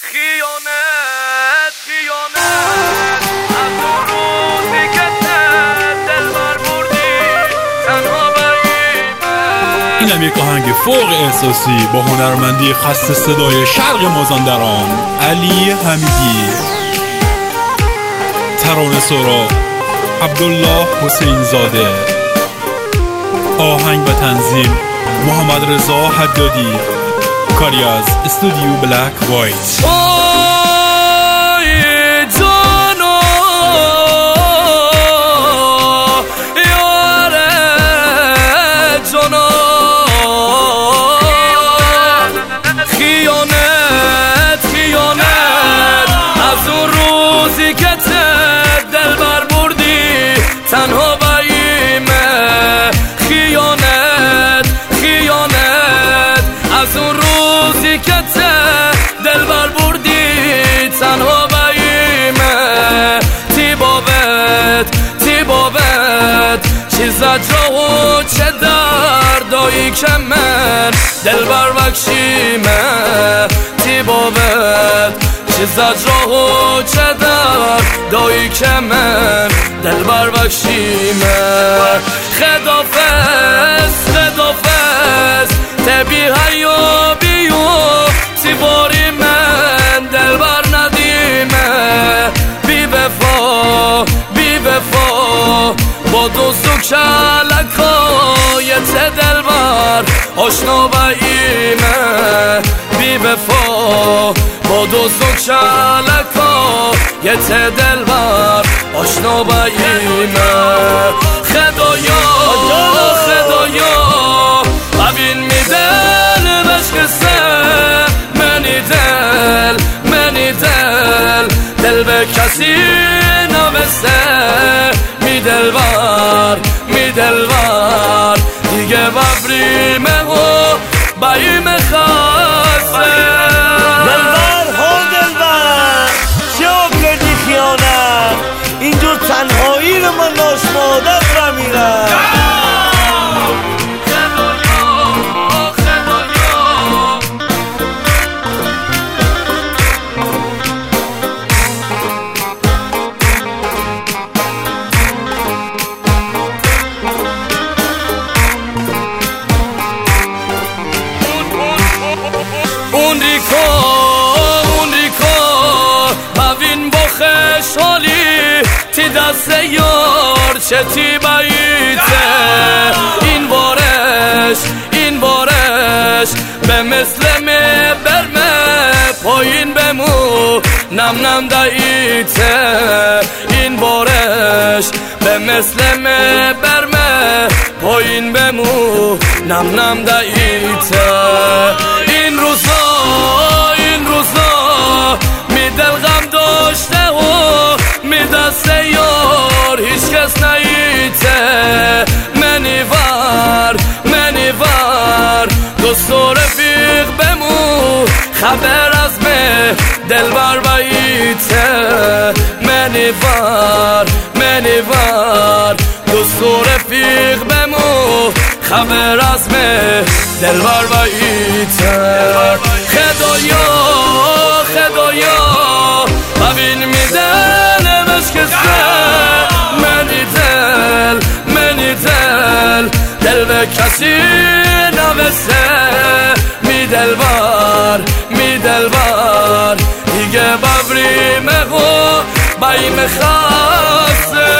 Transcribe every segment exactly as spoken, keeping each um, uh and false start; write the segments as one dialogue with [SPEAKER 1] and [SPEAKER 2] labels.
[SPEAKER 1] خیانت خیانت از اون روزی که دلبر بردی تنها بریمه.
[SPEAKER 2] اینم یک آهنگ فوق احساسی با هنرمندی خسته صدای شرق مازندران علی حمیدی، ترانه سرا عبدالله حسین زاده، آهنگ و تنظیم محمد رضا حدادی، کاری از استودیو بلک وایت.
[SPEAKER 1] خیانت خیانت از اون روزی که دلبر بردی تنها بریمه. خیانت خیانت از اون روزی که دلبر بردی تنها بریمه. تی بابت تی بابت چی زجرا و چه دردایی که من دلبر بکشیمه. تی بابت چی زجرا و چه دردایی که من دلبر بکشیمه. خدافز خدافز تبی هیا بیو تی باری من دلبر ندیمه. بی وفا بی وفا با دوست و کلکایت دلبر آشنا باییمه. بی وفا با دوست و کلکایت دلبر آشنا باییمه. خدایا خدایا ببین می دل بشکسته منی دل منی دل دل به کسی نبسته. می دلبر می دلبر دیگه ببریمه و باییمه خسته.
[SPEAKER 3] دلبر ها دلبر چرا کردی خیانت؟ اینجور تنهایی رو من ناش مادر بمیرم.
[SPEAKER 1] اون ریکا اون ریکا ببین با خشحالی تی دست یار چه تی باییته. این بارش این بارش به مثل می برمه پایین بمو نم نم داییته. این بارش به مثل می برمه پایین بمو نم نم داییته. این روزا این روزا می دل غم داشته و می دست یار هیچ کس نیته. منی ور منی ور دوست و رفیق بمو خبر از من دلبر باییته. منی ور منی ور دوست و رفیق بمو خبر از من دلبر باییته. خدایا خدایا ببین می دل بشکسته منی دل منی دل دل به کسی نبسته. می دلبر می دلبر دیگه ببریمه و باییمه خسته.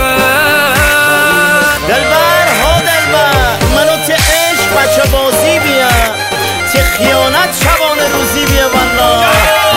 [SPEAKER 3] دلبر ها دلبر منو تی عشق بچه بازی بیا تی خیانت شبانه روزی بیا والله.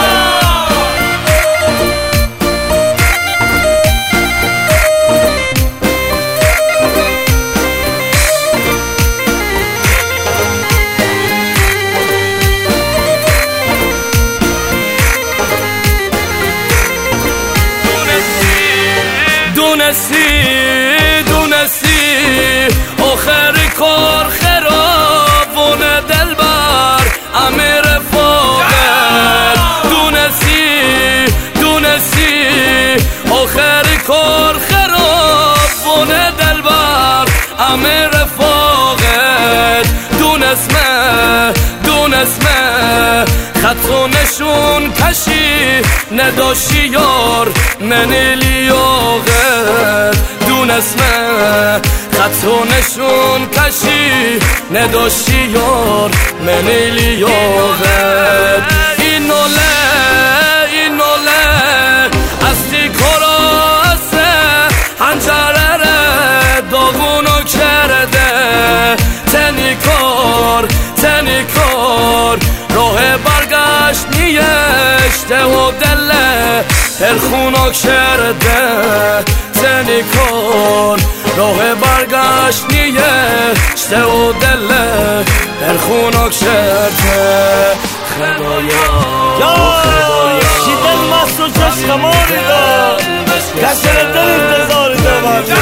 [SPEAKER 1] دونستی دونستی آخر کار خرابونه دلبر امیر فاقد. دونستی دونستی آخر کار خرابونه دلبر امیر فاقد. دونسمه دونسمه خط و نشون کشی نداشی یار منی لیاقت دونسمه خط و نشون کشی نداشی یار منی لیاقت این نوله این نوله استی کراسه هنجره داغونو کرده تنی کار تنی کار راه برگشت نیشته و دله پرخونو کرده تنی کار راه برگشت نیشته و دله پرخونو کرده خدایا
[SPEAKER 3] یا شیدن مست و چشم ماری دا کسر دل انتظاری دا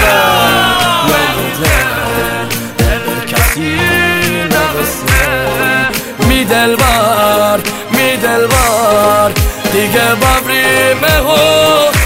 [SPEAKER 1] می دلبر می دلبر دیگه ببری مهو